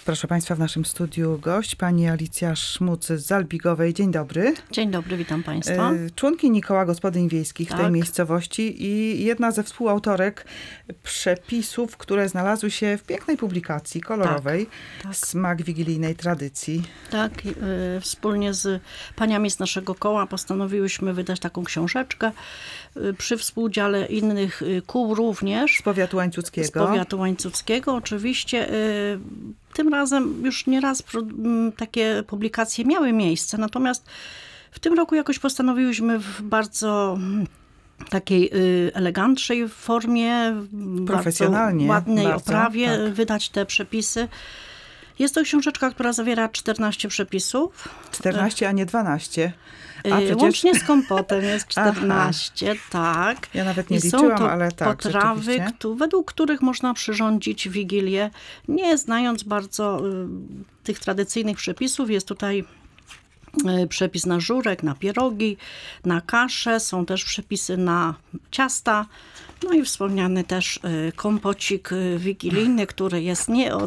Proszę Państwa, w naszym studiu gość, pani Alicja Szmuc z Zalbigowej. Dzień dobry. Dzień dobry, witam Państwa. Członkini Koła Gospodyń Wiejskich Tak. tej miejscowości i jedna ze współautorek przepisów, które znalazły się w pięknej publikacji kolorowej Tak. Smak wigilijnej tradycji. Tak, wspólnie z paniami z naszego koła postanowiłyśmy wydać taką książeczkę przy współudziale innych kół również. Z powiatu łańcuckiego. Z powiatu łańcuckiego oczywiście. Tym razem już nieraz takie publikacje miały miejsce, natomiast w tym roku jakoś postanowiłyśmy w bardzo takiej eleganckiej formie, profesjonalnie, bardzo ładnej bardzo, oprawie tak. wydać te przepisy. Jest to książeczka, która zawiera 14 przepisów. 14, a nie 12. Łącznie z kompotem jest 14, tak. Ja nawet nie I liczyłam, są to ale tak, potrawy, według których można przyrządzić Wigilię, nie znając bardzo tych tradycyjnych przepisów. Jest tutaj przepis na żurek, na pierogi, na kaszę. Są też przepisy na ciasta. No i wspomniany też kompocik wigilijny, który jest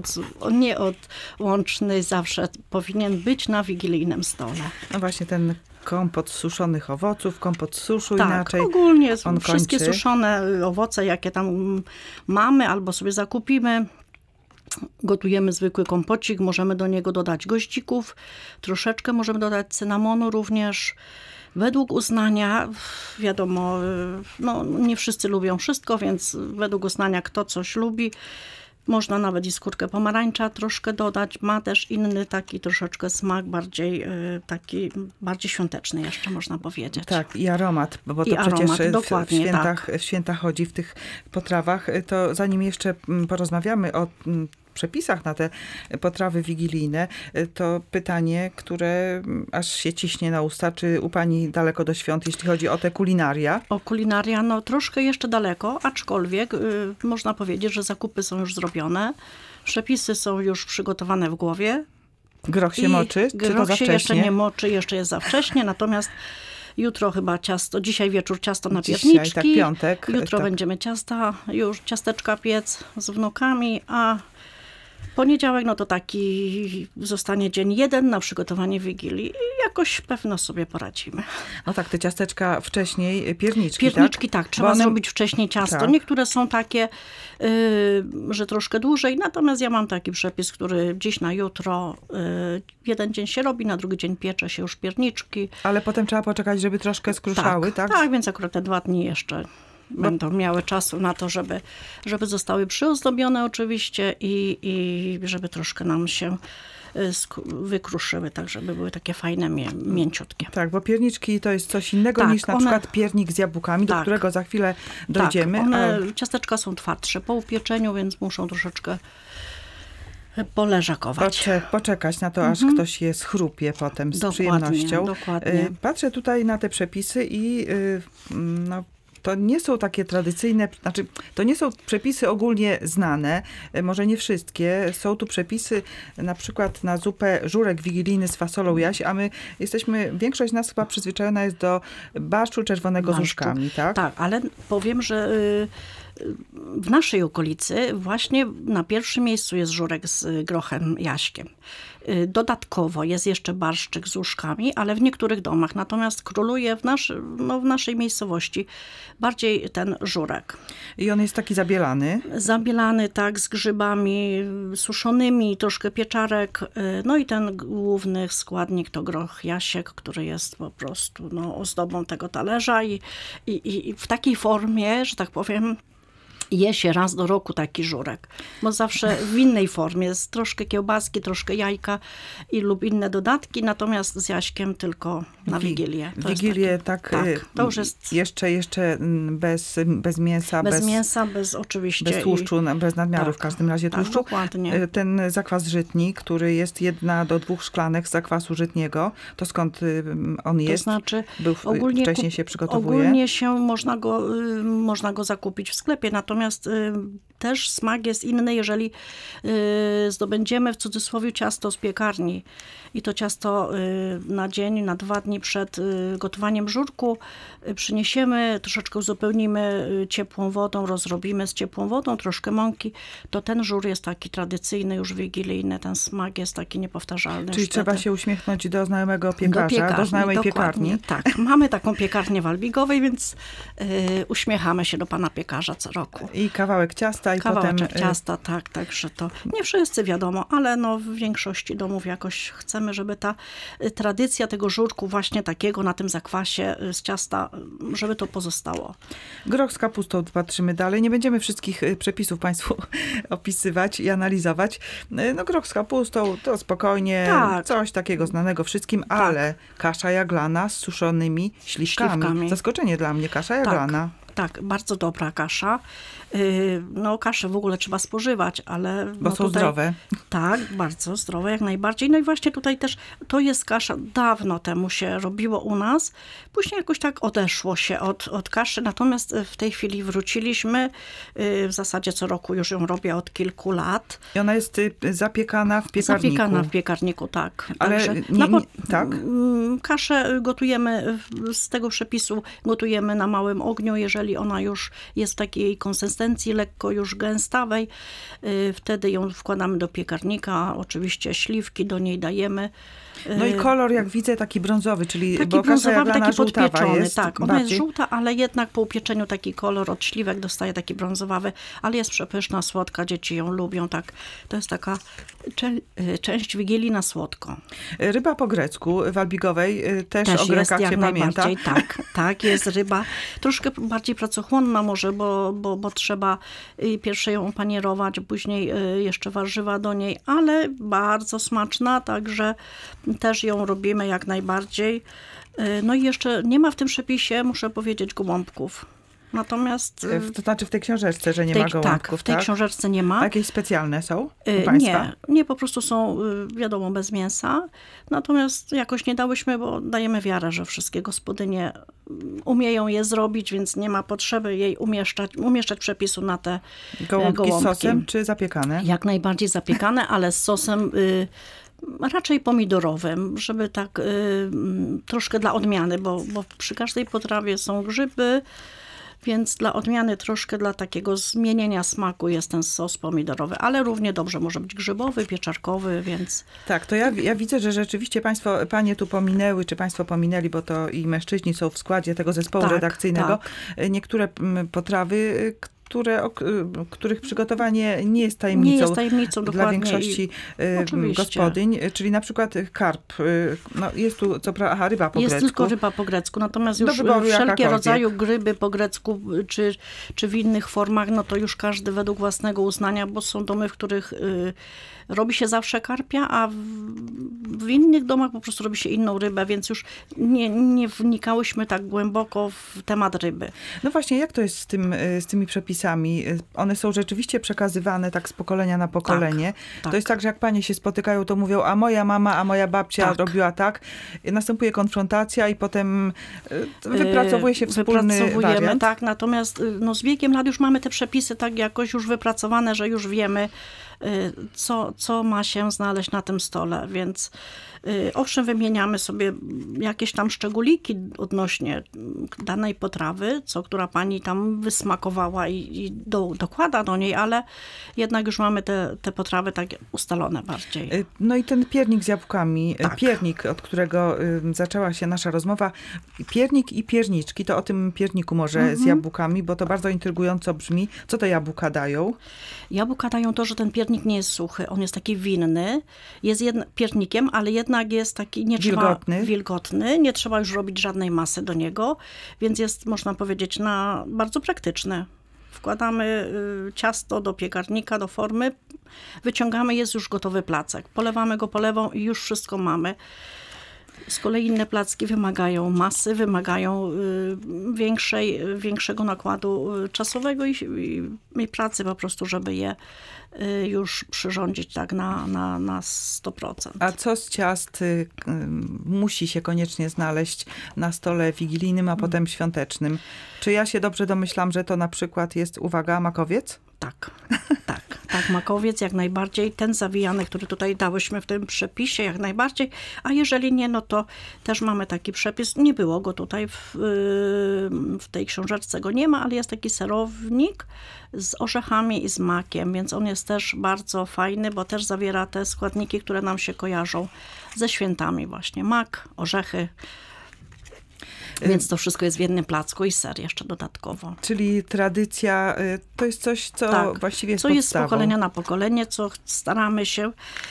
nieodłączny, zawsze powinien być na wigilijnym stole. No właśnie ten kompot z suszonych owoców, kompot z suszu tak, inaczej. Ogólnie on wszystkie kończy. suszone owoce, jakie tam mamy albo sobie zakupimy. Gotujemy zwykły kompocik, możemy do niego dodać goździków, troszeczkę możemy dodać cynamonu również. Według uznania, wiadomo, no, nie wszyscy lubią wszystko, więc według uznania kto coś lubi. Można nawet i skórkę pomarańcza troszkę dodać. Ma też inny taki troszeczkę smak, bardziej świąteczny jeszcze można powiedzieć. Tak, i aromat, bo to przecież w święta chodzi w tych potrawach. To zanim jeszcze porozmawiamy o przepisach na te potrawy wigilijne, to pytanie, które aż się ciśnie na usta, czy u pani daleko do świąt, jeśli chodzi o te kulinaria? O kulinaria, no troszkę jeszcze daleko, aczkolwiek można powiedzieć, że zakupy są już zrobione, przepisy są już przygotowane w głowie. Groch się moczy, czy to za wcześnie? Groch się jeszcze nie moczy, jeszcze jest za wcześnie, natomiast jutro chyba dzisiaj wieczór ciasto na pierniczki. Tak, piątek. Jutro będziemy ciasteczka piec z wnukami, a poniedziałek, no to taki zostanie dzień jeden na przygotowanie Wigilii i jakoś pewno sobie poradzimy. No tak, te ciasteczka wcześniej, pierniczki, Pierniczki, tak, trzeba zrobić wcześniej ciasto. Tak. Niektóre są takie, że troszkę dłużej, natomiast ja mam taki przepis, który dziś na jutro, jeden dzień się robi, na drugi dzień piecze się już pierniczki. Ale potem trzeba poczekać, żeby troszkę skruszały, tak? Tak, więc akurat te 2 dni jeszcze będą miały czasu na to, żeby zostały przyozdobione oczywiście i żeby troszkę nam się wykruszyły, tak żeby były takie fajne, mięciutkie. Tak, bo pierniczki to jest coś innego niż na przykład piernik z jabłkami, do którego za chwilę dojdziemy. Tak, ciasteczka są twardsze po upieczeniu, więc muszą troszeczkę poleżakować. Poczekać na to, aż ktoś je schrupie potem z przyjemnością. Dokładnie. Patrzę tutaj na te przepisy i to nie są takie tradycyjne, to nie są przepisy ogólnie znane, może nie wszystkie. Są tu przepisy na przykład na zupę żurek wigilijny z fasolą jaś, a większość z nas chyba przyzwyczajona jest do barszczu czerwonego z uszkami, tak? Tak, ale powiem, że w naszej okolicy właśnie na pierwszym miejscu jest żurek z grochem jaśkiem. Dodatkowo jest jeszcze barszczyk z uszkami, ale w niektórych domach. Natomiast króluje w naszej miejscowości bardziej ten żurek. I on jest taki zabielany? Zabielany, tak, z grzybami suszonymi, troszkę pieczarek. No i ten główny składnik to groch jasiek, który jest po prostu ozdobą tego talerza i w takiej formie, że tak powiem, je się raz do roku taki żurek, bo zawsze w innej formie jest troszkę kiełbaski, troszkę jajka lub inne dodatki, natomiast z jaśkiem tylko na Wigilię. Wigilię, to już jest jeszcze bez mięsa. Oczywiście. Bez tłuszczu, bez nadmiaru w każdym razie tłuszczu. Dokładnie. Ten zakwas żytni, który jest 1 do 2 szklanek zakwasu żytniego, to skąd on jest? To znaczy, wcześniej się przygotowuje? Ogólnie można go zakupić w sklepie, natomiast natomiast też smak jest inny, jeżeli zdobędziemy w cudzysłowie ciasto z piekarni i to ciasto na dzień, na 2 dni przed gotowaniem żurku przyniesiemy, troszeczkę uzupełnimy ciepłą wodą, rozrobimy z ciepłą wodą, troszkę mąki, to ten żur jest taki tradycyjny, już wigilijny, ten smak jest taki niepowtarzalny. Czyli trzeba się uśmiechnąć do znajomego piekarza, do znajomej dokładnie. piekarni. Tak, mamy taką piekarnię w Albigowej, więc uśmiechamy się do pana piekarza co roku. I kawałek ciasta i Kawałeczek potem... ciasta, tak, także to nie wszyscy wiadomo, ale no w większości domów jakoś chcemy, żeby ta tradycja tego żurku właśnie takiego na tym zakwasie z ciasta, żeby to pozostało. Groch z kapustą patrzymy dalej. Nie będziemy wszystkich przepisów Państwu opisywać i analizować. No groch z kapustą to spokojnie, Tak. coś takiego znanego wszystkim, ale kasza jaglana z suszonymi śliwkami. Zaskoczenie dla mnie, kasza jaglana. Tak, bardzo dobra kasza. No kaszę w ogóle trzeba spożywać, ale... Bo no są tutaj, zdrowe. Tak, bardzo zdrowe, jak najbardziej. No i właśnie tutaj też to jest kasza, dawno temu się robiło u nas. Później jakoś tak odeszło się od kaszy, natomiast w tej chwili wróciliśmy. W zasadzie co roku już ją robię od kilku lat. I ona jest zapiekana w piekarniku. Zapiekana w piekarniku, tak. Ale Także tak? Kaszę gotujemy z tego przepisu, gotujemy na małym ogniu, jeżeli ona już jest w takiej konsystencji lekko już gęstawej, wtedy ją wkładamy do piekarnika, oczywiście śliwki do niej dajemy. No i kolor, jak widzę, taki brązowy, czyli Taki bo kasza brązowawy, jaglana taki żółtawa podpieczony, jest. tak. Ona bardziej. jest żółta, ale jednak po upieczeniu taki kolor od śliwek dostaje taki brązowawy, ale jest przepyszna, słodka, dzieci ją lubią, tak. To jest taka część Wigilii na słodko. Ryba po grecku w Albigowej też o jest Grekach jak się pamięta. najbardziej, tak, jest ryba. Troszkę bardziej pracochłonna może, bo trzeba pierwsze ją opanierować, później jeszcze warzywa do niej, ale bardzo smaczna, także też ją robimy jak najbardziej. No i jeszcze nie ma w tym przepisie, muszę powiedzieć, gołąbków. Natomiast... To znaczy w tej książeczce, że nie ma gołąbków, tak? W tej książeczce nie ma. A jakieś specjalne są u Państwa? Nie, po prostu są, wiadomo, bez mięsa. Natomiast jakoś nie dałyśmy, bo dajemy wiarę, że wszystkie gospodynie umieją je zrobić, więc nie ma potrzeby jej umieszczać przepisu na te gołąbki. Z sosem czy zapiekane? Jak najbardziej zapiekane, ale z sosem raczej pomidorowym, żeby tak troszkę dla odmiany, bo przy każdej potrawie są grzyby, więc dla odmiany troszkę dla takiego zmienienia smaku jest ten sos pomidorowy, ale równie dobrze może być grzybowy, pieczarkowy, więc... Tak, to ja widzę, że rzeczywiście panie tu pominęły, czy państwo pominęli, bo to i mężczyźni są w składzie tego zespołu redakcyjnego. Tak. Niektóre potrawy, których przygotowanie nie jest tajemnicą, nie jest tajemnicą dla większości gospodyń, czyli na przykład karp. No jest tu ryba po grecku. Jest tylko ryba po grecku, natomiast już wszelkie rodzaju gryby po grecku, czy w innych formach, no to już każdy według własnego uznania, bo są domy, w których robi się zawsze karpia, a w innych domach po prostu robi się inną rybę, więc już nie wnikałyśmy tak głęboko w temat ryby. No właśnie, jak to jest z tymi przepisami? One są rzeczywiście przekazywane tak z pokolenia na pokolenie. Tak. To jest tak, że jak panie się spotykają, to mówią, a moja mama, a moja babcia robiła tak. Następuje konfrontacja i potem wypracowuje się wspólny wariant. Tak, natomiast z wiekiem lat już mamy te przepisy tak jakoś już wypracowane, że już wiemy, co ma się znaleźć na tym stole, więc owszem, wymieniamy sobie jakieś tam szczególiki odnośnie danej potrawy, która pani tam wysmakowała i dokłada do niej, ale jednak już mamy te potrawy tak ustalone bardziej. No i ten piernik z jabłkami, tak. Piernik, od którego zaczęła się nasza rozmowa, piernik i pierniczki, to o tym pierniku może z jabłkami, bo to bardzo intrygująco brzmi. Co te jabłka dają? Jabłka dają to, że ten piernik nie jest suchy, on jest taki winny, jest piernikiem, ale jednak jest taki wilgotny, nie trzeba już robić żadnej masy do niego, więc jest, można powiedzieć, bardzo praktyczny. Wkładamy ciasto do piekarnika, do formy, wyciągamy, jest już gotowy placek. Polewamy go polewą i już wszystko mamy. Z kolei inne placki wymagają masy, wymagają większego nakładu czasowego i pracy po prostu, żeby je już przyrządzić tak na 100%. A co z ciast musi się koniecznie znaleźć na stole wigilijnym, a potem świątecznym? Czy ja się dobrze domyślam, że to na przykład jest, uwaga, makowiec? Tak, makowiec jak najbardziej. Ten zawijany, który tutaj dałyśmy w tym przepisie, jak najbardziej. A jeżeli nie, no to też mamy taki przepis. Nie było go tutaj w tej książeczce, go nie ma, ale jest taki serownik z orzechami i z makiem, więc on jest też bardzo fajny, bo też zawiera te składniki, które nam się kojarzą ze świętami właśnie. Mak, orzechy. Więc to wszystko jest w jednym placku i ser jeszcze dodatkowo. Czyli tradycja to jest coś, co właściwie jest co podstawą. jest z pokolenia na pokolenie, co staramy się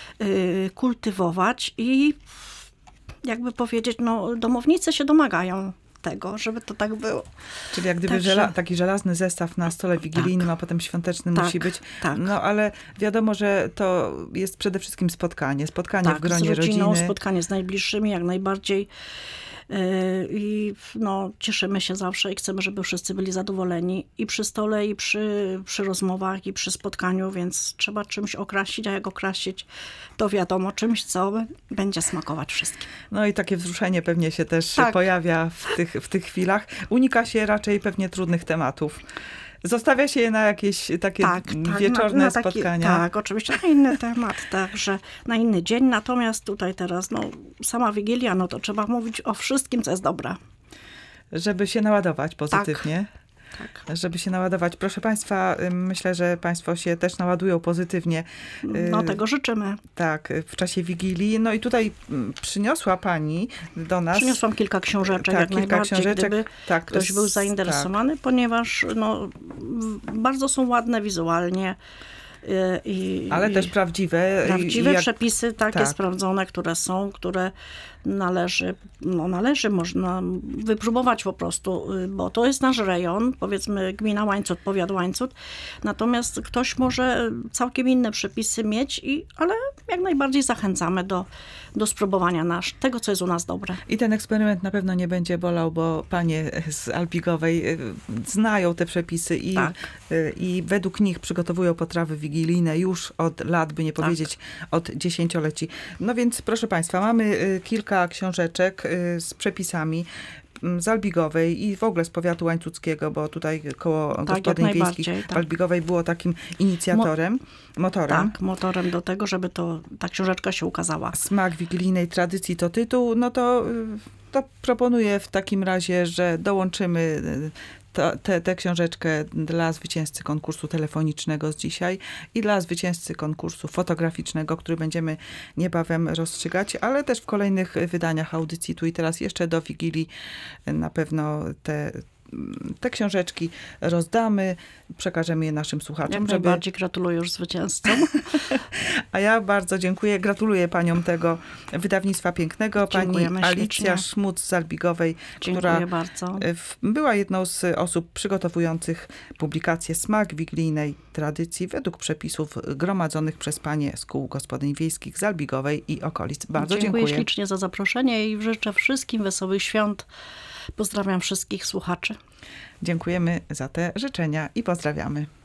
kultywować i jakby powiedzieć, no domownicy się domagają tego, żeby to tak było. Czyli jak gdyby taki żelazny zestaw na stole wigilijnym, a potem świątecznym musi być. Tak. No ale wiadomo, że to jest przede wszystkim spotkanie w gronie z rodziną, rodziny. Spotkanie z najbliższymi, jak najbardziej. I no, cieszymy się zawsze i chcemy, żeby wszyscy byli zadowoleni i przy stole, i przy rozmowach, i przy spotkaniu, więc trzeba czymś okrasić, a jak okrasić, to wiadomo, czymś, co będzie smakować wszystkim. No i takie wzruszenie pewnie się też pojawia w tych chwilach. Unika się raczej pewnie trudnych tematów. Zostawia się je na jakieś takie wieczorne spotkania. Tak, oczywiście na inny temat, także na inny dzień. Natomiast tutaj teraz, no, sama Wigilia, no to trzeba mówić o wszystkim, co jest dobre. Żeby się naładować pozytywnie. Tak. Żeby się naładować. Proszę Państwa, myślę, że Państwo się też naładują pozytywnie. No tego życzymy. Tak, w czasie Wigilii. No i tutaj przyniosła Pani do nas... Przyniosłam kilka książeczek, jak najbardziej, gdyby ktoś był zainteresowany, ponieważ no, bardzo są ładne wizualnie. Ale też prawdziwe. Przepisy takie sprawdzone, które należy, można wypróbować po prostu, bo to jest nasz rejon, powiedzmy gmina Łańcut, powiat Łańcut, natomiast ktoś może całkiem inne przepisy mieć, ale jak najbardziej zachęcamy do spróbowania tego, co jest u nas dobre. I ten eksperyment na pewno nie będzie bolał, bo panie z Alpigowej znają te przepisy i według nich przygotowują potrawy wigilijne już od lat, by nie powiedzieć od dziesięcioleci. No więc proszę Państwa, mamy kilka książeczek z przepisami z Albigowej i w ogóle z powiatu łańcuckiego, bo tutaj koło gospodyń wiejskich w Albigowej było takim inicjatorem, motorem. Tak, motorem do tego, żeby ta książeczka się ukazała. Smak wigilijnej tradycji to tytuł, no to proponuję w takim razie, że dołączymy tę książeczkę dla zwycięzcy konkursu telefonicznego z dzisiaj i dla zwycięzcy konkursu fotograficznego, który będziemy niebawem rozstrzygać, ale też w kolejnych wydaniach audycji Tu i Teraz jeszcze do Wigilii na pewno te książeczki rozdamy, przekażemy je naszym słuchaczom. Jak najbardziej gratuluję już zwycięzcom. A ja bardzo dziękuję, gratuluję paniom tego wydawnictwa pięknego. Pani Alicja Szmuc z Albigowej, która bardzo. Była jedną z osób przygotowujących publikację Smak wigilijnej tradycji według przepisów gromadzonych przez panie z kół gospodyń wiejskich z Albigowej i okolic. Bardzo dziękuję. Dziękuję ślicznie za zaproszenie i życzę wszystkim wesołych świąt. Pozdrawiam wszystkich słuchaczy. Dziękujemy za te życzenia i pozdrawiamy.